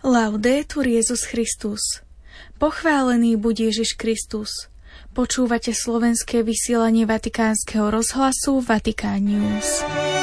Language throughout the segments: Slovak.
Laudetur Jesus Christus. Pochválený buď Ježiš Kristus. Počúvate slovenské vysielanie Vatikánskeho rozhlasu Vatikán News.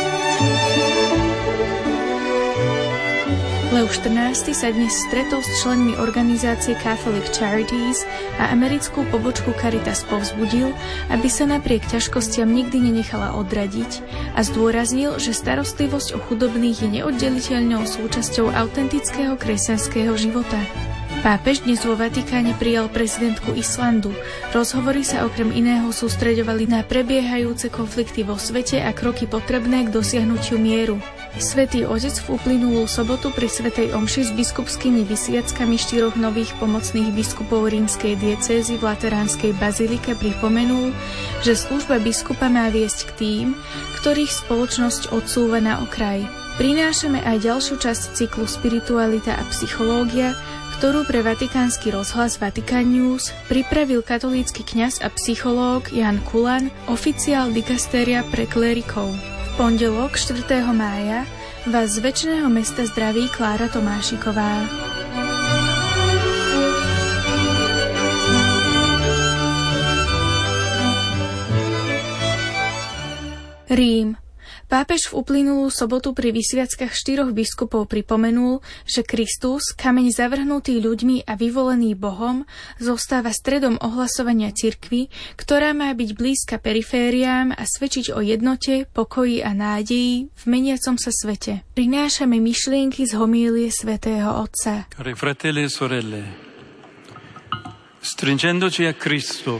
Leo XIV sa dnes stretol s členmi organizácie Catholic Charities a americkú pobočku Caritas povzbudil, aby sa napriek ťažkostiam nikdy nenechala odradiť a zdôraznil, že starostlivosť o chudobných je neoddeliteľnou súčasťou autentického kresťanského života. Pápež dnes vo Vatikáne prijal prezidentku Islandu. Rozhovory sa okrem iného sústreďovali na prebiehajúce konflikty vo svete a kroky potrebné k dosiahnutiu mieru. Svätý Otec v uplynulú sobotu pri svätej omši s biskupskými vysviackami 4 nových pomocných biskupov rímskej diecézy v Lateránskej bazilike pripomenul, že služba biskupa má viesť k tým, ktorých spoločnosť odsúva na okraj. Prinášame aj ďalšiu časť cyklu Spiritualita a psychológia, ktorú pre Vatikánsky rozhlas Vatikán News pripravil katolícky kňaz a psychológ Jan Kulan, oficiál dikastéria pre klérikov. V pondelok 4. mája vás z večného mesta zdraví Klára Tomášiková. Rím. Pápež v uplynulú sobotu pri vysviackach 4 biskupov pripomenul, že Kristus, kameň zavrhnutý ľuďmi a vyvolený Bohom, zostáva stredom ohlasovania cirkvi, ktorá má byť blízka perifériám a svedčiť o jednote, pokoji a nádeji v meniacom sa svete. Prinášame myšlienky z homílie svätého Otca. Cari fratelli e sorelle, stringendoci a Cristo,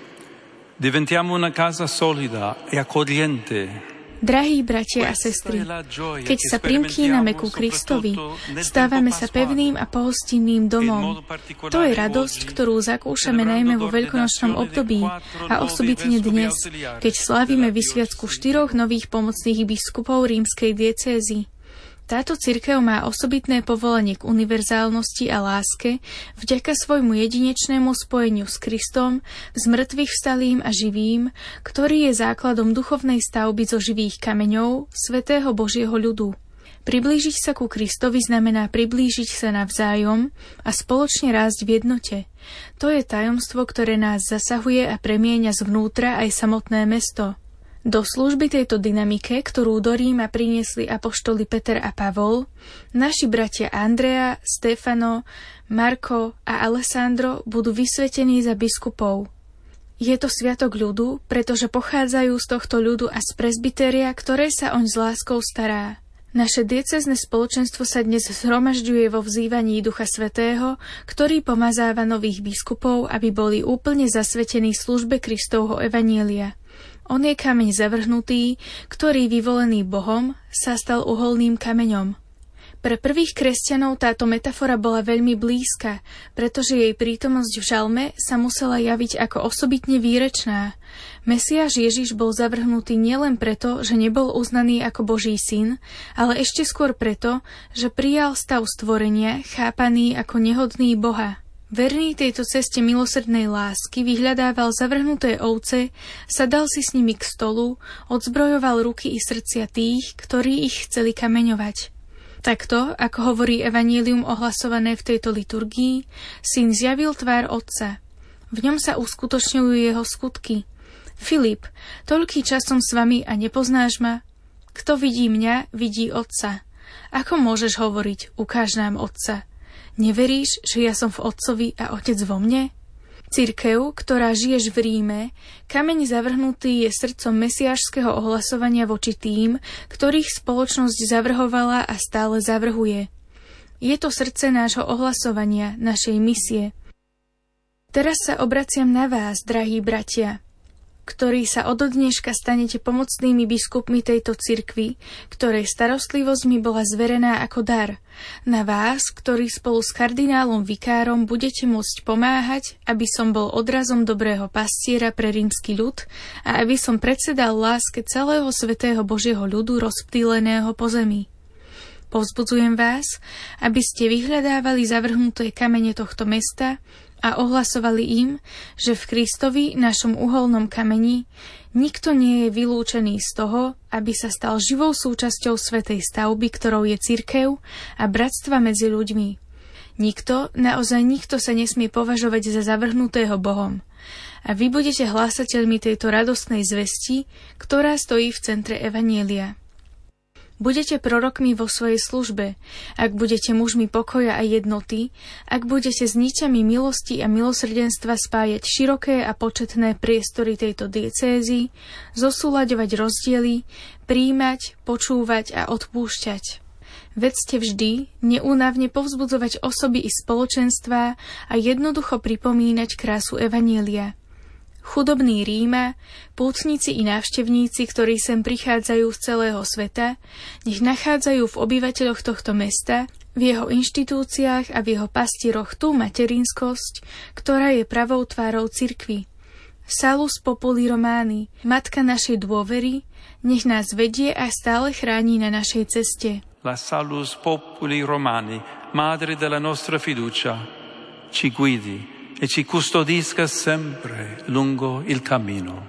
diventiamo una casa solida e accogliente. Drahí bratia a sestry, keď sa primkíname ku Kristovi, stávame sa pevným a pohostinným domom. To je radosť, ktorú zakúšame najmä vo veľkonočnom období a osobitne dnes, keď slávime vysviacku 4 nových pomocných biskupov rímskej diecézy. Táto cirkev má osobitné povolanie k univerzálnosti a láske vďaka svojmu jedinečnému spojeniu s Kristom, s mŕtvych vstalým a živým, ktorý je základom duchovnej stavby zo živých kameňov, svätého Božieho ľudu. Priblížiť sa ku Kristovi znamená priblížiť sa navzájom a spoločne rásť v jednote. To je tajomstvo, ktoré nás zasahuje a premieňa zvnútra aj samotné mesto. Do služby tejto dynamike, ktorú do Ríma priniesli apoštoli Peter a Pavol, naši bratia Andrea, Stefano, Marko a Alessandro budú vysvetení za biskupov. Je to sviatok ľudu, pretože pochádzajú z tohto ľudu a z presbytéria, ktoré sa oň s láskou stará. Naše diecézne spoločenstvo sa dnes zhromažďuje vo vzývaní Ducha Svätého, ktorý pomazáva nových biskupov, aby boli úplne zasvetení službe Kristovho evanjelia. On je kameň zavrhnutý, ktorý vyvolený Bohom sa stal uholným kameňom. Pre prvých kresťanov táto metafora bola veľmi blízka, pretože jej prítomnosť v žalme sa musela javiť ako osobitne výrečná. Mesiáš Ježiš bol zavrhnutý nielen preto, že nebol uznaný ako Boží syn, ale ešte skôr preto, že prijal stav stvorenia, chápaný ako nehodný Boha. Verný tejto ceste milosrdnej lásky vyhľadával zavrhnuté ovce, sadal si s nimi k stolu, odzbrojoval ruky i srdcia tých, ktorí ich chceli kameňovať. Takto, ako hovorí evanjelium ohlasované v tejto liturgii, syn zjavil tvár Otca. V ňom sa uskutočňujú jeho skutky. Filip, toľký čas som s vami a nepoznáš ma? Kto vidí mňa, vidí Otca. Ako môžeš hovoriť, ukáž nám Otca? Neveríš, že ja som v Otcovi a Otec vo mne? Cirkev, ktorá žiješ v Ríme, kameň zavrhnutý je srdcom mesiášskeho ohlasovania voči tým, ktorých spoločnosť zavrhovala a stále zavrhuje. Je to srdce nášho ohlasovania, našej misie. Teraz sa obraciam na vás, drahí bratia, ktorí sa od dneška stanete pomocnými biskupmi tejto cirkvi, ktorej starostlivosť mi bola zverená ako dar. Na vás, ktorí spolu s kardinálom Vikárom budete môcť pomáhať, aby som bol odrazom dobrého pastiera pre rímsky ľud a aby som predsedal láske celého svätého Božieho ľudu rozptýleného po zemi. Povzbudzujem vás, aby ste vyhľadávali zavrhnuté kamene tohto mesta a ohlasovali im, že v Kristovi, našom uholnom kameni, nikto nie je vylúčený z toho, aby sa stal živou súčasťou svätej stavby, ktorou je cirkev a bratstva medzi ľuďmi. Naozaj nikto sa nesmie považovať za zavrhnutého Bohom. A vy budete hlásateľmi tejto radostnej zvesti, ktorá stojí v centre Evanjelia. Budete prorokmi vo svojej službe, ak budete mužmi pokoja a jednoty, ak budete s niťami milosti a milosrdenstva spájať široké a početné priestory tejto diecézy, zosúľaďovať rozdiely, prijímať, počúvať a odpúšťať. Vedzte vždy neúnavne povzbudzovať osoby i spoločenstvá a jednoducho pripomínať krásu Evanjelia. Chudobní Ríma, pútnici i návštevníci, ktorí sem prichádzajú z celého sveta, nech nachádzajú v obyvateľoch tohto mesta, v jeho inštitúciách a v jeho pastieroch tú materinskosť, ktorá je pravou tvárou cirkvi. Salus populi Romani, matka našej dôvery, nech nás vedie a stále chráni na našej ceste. La Salus Populi Romani, madre della nostra fiducia, ci guidi e ci custodisca sempre lungo il cammino.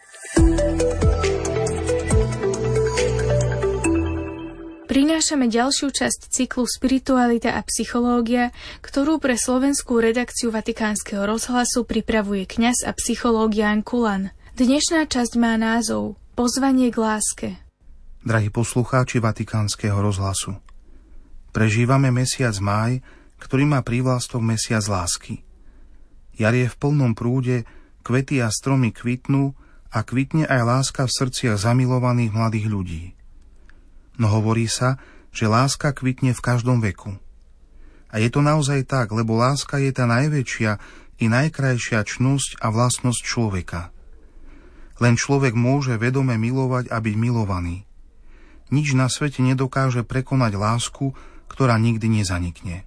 Prinášame ďalšiu časť cyklu Spiritualita a psychológia, ktorú pre slovenskú redakciu Vatikánskeho rozhlasu pripravuje kňaz a psychológ Ján Kulan. Dnešná časť má názov Pozvanie k láske. Drahí poslucháči Vatikánskeho rozhlasu, prežívame mesiac máj, ktorý má prívlastok mesiac lásky. Jar je v plnom prúde, kvety a stromy kvitnú a kvitne aj láska v srdciach zamilovaných mladých ľudí. No hovorí sa, že láska kvitne v každom veku. A je to naozaj tak, lebo láska je tá najväčšia i najkrajšia čnosť a vlastnosť človeka. Len človek môže vedome milovať a byť milovaný. Nič na svete nedokáže prekonať lásku, ktorá nikdy nezanikne.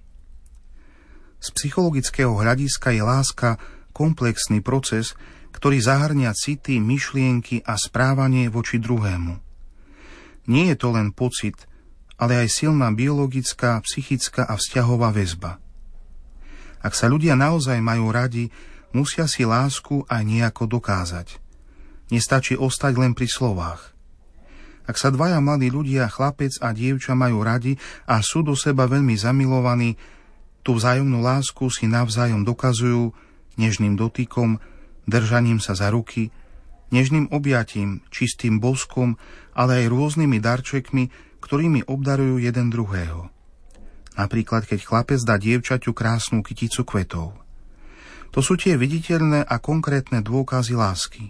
Z psychologického hľadiska je láska komplexný proces, ktorý zahŕňa city, myšlienky a správanie voči druhému. Nie je to len pocit, ale aj silná biologická, psychická a vzťahová väzba. Ak sa ľudia naozaj majú radi, musia si lásku aj nejako dokázať. Nestačí ostať len pri slovách. Ak sa dvaja mladí ľudia, chlapec a dievča, majú radi a sú do seba veľmi zamilovaní, tú vzájomnú lásku si navzájom dokazujú nežným dotykom, držaním sa za ruky, nežným objatím, čistým boskom, ale aj rôznymi darčekmi, ktorými obdarujú jeden druhého. Napríklad, keď chlapec dá dievčaťu krásnu kyticu kvetov. To sú tie viditeľné a konkrétne dôkazy lásky.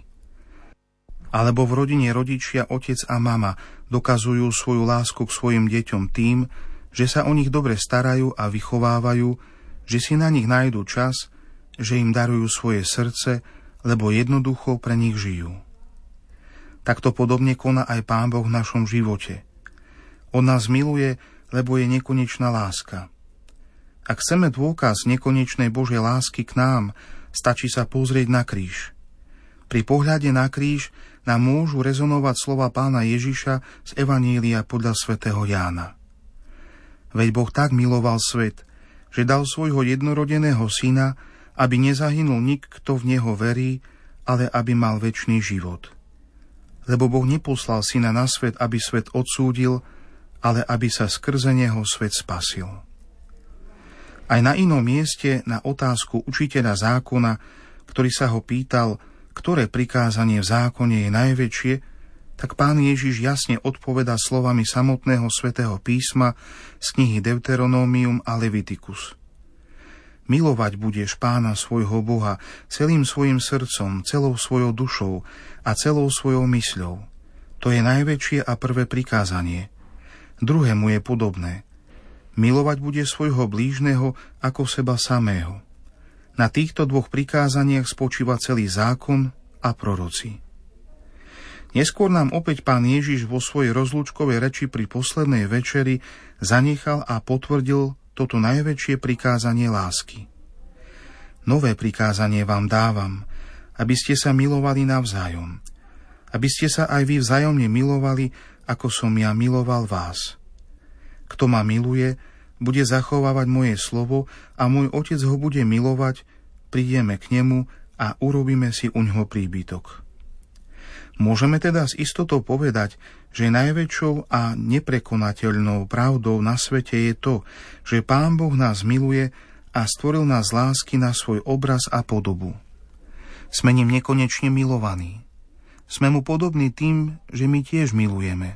Alebo v rodine rodičia, otec a mama dokazujú svoju lásku k svojim deťom tým, že sa o nich dobre starajú a vychovávajú, že si na nich nájdu čas, že im darujú svoje srdce, lebo jednoducho pre nich žijú. Takto podobne koná aj Pán Boh v našom živote. On nás miluje, lebo je nekonečná láska. Ak chceme dôkaz nekonečnej Božej lásky k nám, stačí sa pozrieť na kríž. Pri pohľade na kríž nám môžu rezonovať slova Pána Ježiša z Evanília podľa svätého Jána. Veď Boh tak miloval svet, že dal svojho jednorodeného syna, aby nezahynul nik, kto v neho verí, ale aby mal večný život. Lebo Boh neposlal syna na svet, aby svet odsúdil, ale aby sa skrze neho svet spasil. Aj na inom mieste, na otázku učiteľa zákona, ktorý sa ho pýtal, ktoré prikázanie v zákone je najväčšie, tak Pán Ježiš jasne odpovedá slovami samotného svätého písma z knihy Deuteronomium a Leviticus. Milovať budeš Pána svojho Boha celým svojim srdcom, celou svojou dušou a celou svojou mysľou. To je najväčšie a prvé prikázanie. Druhé mu je podobné. Milovať budeš svojho blížneho ako seba samého. Na týchto dvoch prikázaniach spočíva celý zákon a proroci. Neskôr nám opäť Pán Ježiš vo svojej rozlúčkovej reči pri poslednej večeri zanechal a potvrdil toto najväčšie prikázanie lásky. Nové prikázanie vám dávam, aby ste sa milovali navzájom, aby ste sa aj vy vzájomne milovali, ako som ja miloval vás. Kto ma miluje, bude zachovávať moje slovo a môj Otec ho bude milovať, prídeme k nemu a urobíme si uňho príbytok. Môžeme teda s istotou povedať, že najväčšou a neprekonateľnou pravdou na svete je to, že Pán Boh nás miluje a stvoril nás z lásky na svoj obraz a podobu. Sme ním nekonečne milovaní. Sme mu podobní tým, že my tiež milujeme.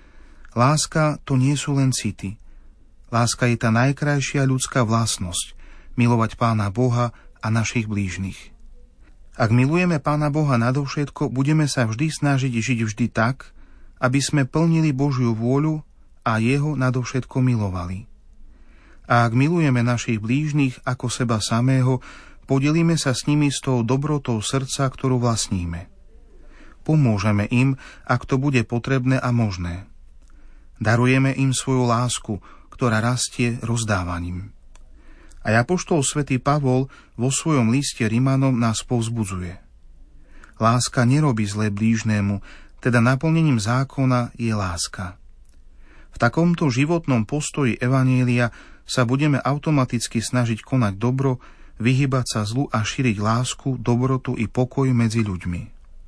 Láska to nie sú len city. Láska je tá najkrajšia ľudská vlastnosť, milovať Pána Boha a našich blížnych. Ak milujeme Pána Boha nadovšetko, budeme sa vždy snažiť žiť vždy tak, aby sme plnili Božiu vôľu a Jeho nadovšetko milovali. A ak milujeme našich blížnych ako seba samého, podelíme sa s nimi s tou dobrotou srdca, ktorú vlastníme. Pomôžeme im, ak to bude potrebné a možné. Darujeme im svoju lásku, ktorá rastie rozdávaním. A apoštol svätý Pavol vo svojom liste Rimanom nás povzbudzuje. Láska nerobí zlé blížnemu, teda naplnením zákona je láska. V takomto životnom postoji evanjelia sa budeme automaticky snažiť konať dobro, vyhybať sa zlu a šíriť lásku, dobrotu i pokoj medzi ľuďmi.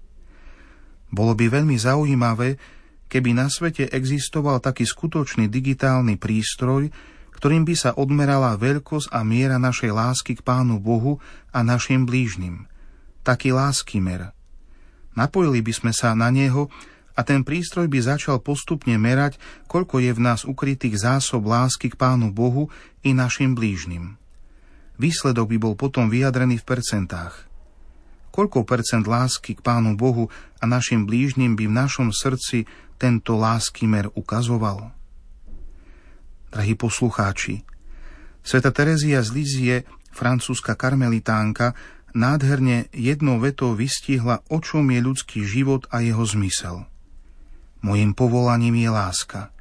Bolo by veľmi zaujímavé, keby na svete existoval taký skutočný digitálny prístroj, ktorým by sa odmerala veľkosť a miera našej lásky k Pánu Bohu a našim blížnym. Taký láskymer. Napojili by sme sa na neho a ten prístroj by začal postupne merať, koľko je v nás ukrytých zásob lásky k Pánu Bohu i našim blížnym. Výsledok by bol potom vyjadrený v percentách. Koľko percent lásky k Pánu Bohu a našim blížnym by v našom srdci tento láskymer ukazoval? Drahí poslucháči, svätá Terezia z Lizie, francúzska karmelitánka, nádherne jednou vetou vystihla, o čom je ľudský život a jeho zmysel. Mojím povolaním je láska.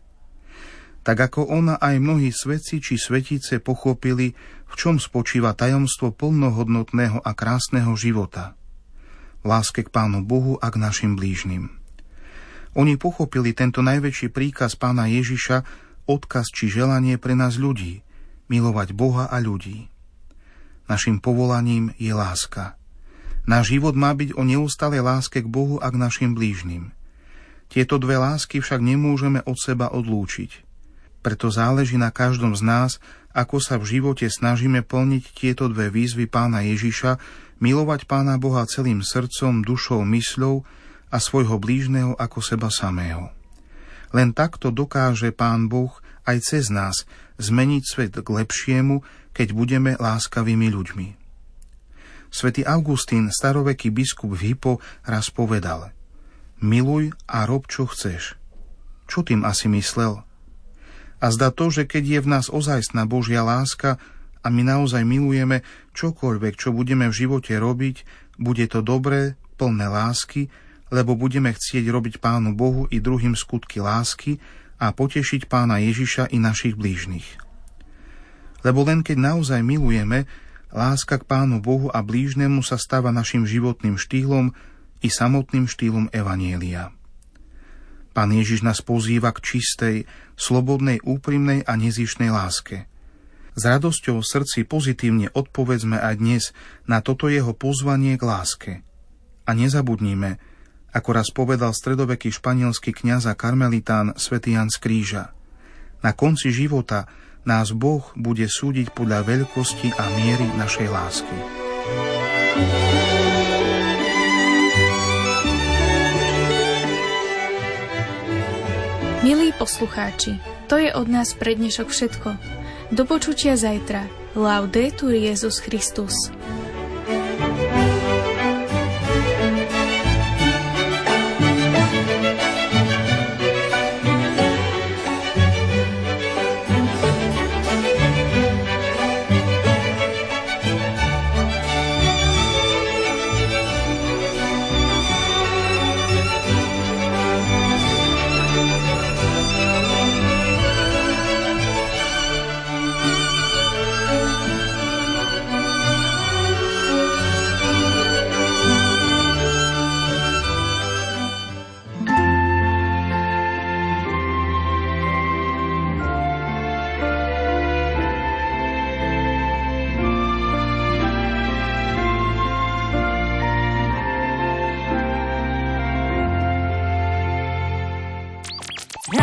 Tak ako ona aj mnohí svetci či svetice pochopili, v čom spočíva tajomstvo plnohodnotného a krásneho života. V láske k Pánu Bohu a k našim blížnym. Oni pochopili tento najväčší príkaz Pána Ježiša, odkaz či želanie pre nás ľudí, milovať Boha a ľudí. Naším povolaním je láska. Náš život má byť o neustálej láske k Bohu a k našim blížnym. Tieto dve lásky však nemôžeme od seba odlúčiť. Preto záleží na každom z nás, ako sa v živote snažíme plniť tieto dve výzvy Pána Ježiša, milovať Pána Boha celým srdcom, dušou, mysľou a svojho blížneho ako seba samého. Len takto dokáže Pán Boh aj cez nás zmeniť svet k lepšiemu, keď budeme láskavými ľuďmi. Svätý Augustín, staroveký biskup v Hippo, raz povedal: miluj a rob, čo chceš. Čo tým asi myslel? A zdá to, že keď je v nás ozajstná Božia láska a my naozaj milujeme, čokoľvek, čo budeme v živote robiť, bude to dobré, plné lásky, lebo budeme chcieť robiť Pánu Bohu i druhým skutky lásky a potešiť Pána Ježiša i našich blížnych. Lebo len keď naozaj milujeme, láska k Pánu Bohu a blížnemu sa stáva našim životným štýlom i samotným štýlom evanjelia. Pán Ježiš nás pozýva k čistej, slobodnej, úprimnej a nezištnej láske. S radosťou v srdci pozitívne odpovedzme aj dnes na toto jeho pozvanie k láske. A nezabudnime, ako raz povedal stredoveký španielský kňaz a karmelitán svätý Ján z Kríža: na konci života nás Boh bude súdiť podľa veľkosti a miery našej lásky. Milí poslucháči, to je od nás pre dnešok všetko. Do počutia zajtra. Laudetur Jesus Christus.